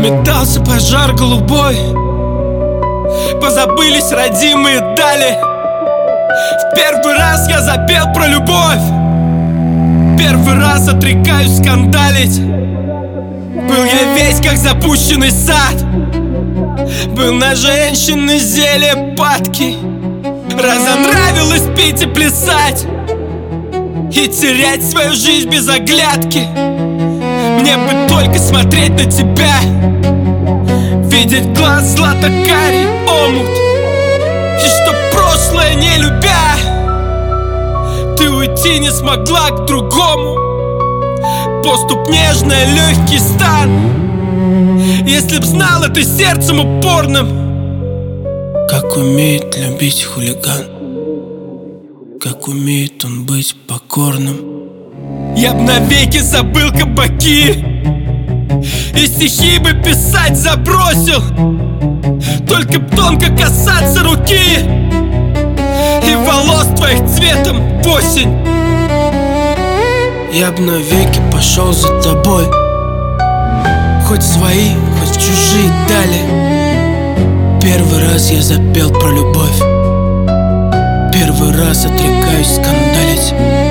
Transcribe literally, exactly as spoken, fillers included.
Заметался пожар голубой, позабылись родимые дали. В первый раз я запел про любовь, первый раз отрекаюсь скандалить. Был я весь как запущенный сад, был на женщины зелье падки. Разонравилось пить и плясать и терять свою жизнь без оглядки. Мне бы только смотреть на тебя, видеть глаз злато-карий омут, и чтоб прошлое не любя, ты уйти не смогла к другому. Поступ нежный, легкий стан, если б знала ты сердцем упорным, как умеет любить хулиган, как умеет он быть покорным. Я б навеки забыл кабаки и стихи бы писать забросил, только б тонко касаться руки и волос твоих цветом в осень. Я б навеки пошел за тобой, хоть свои, хоть чужие дали. Первый раз я запел про любовь, первый раз отрекаюсь скандалить.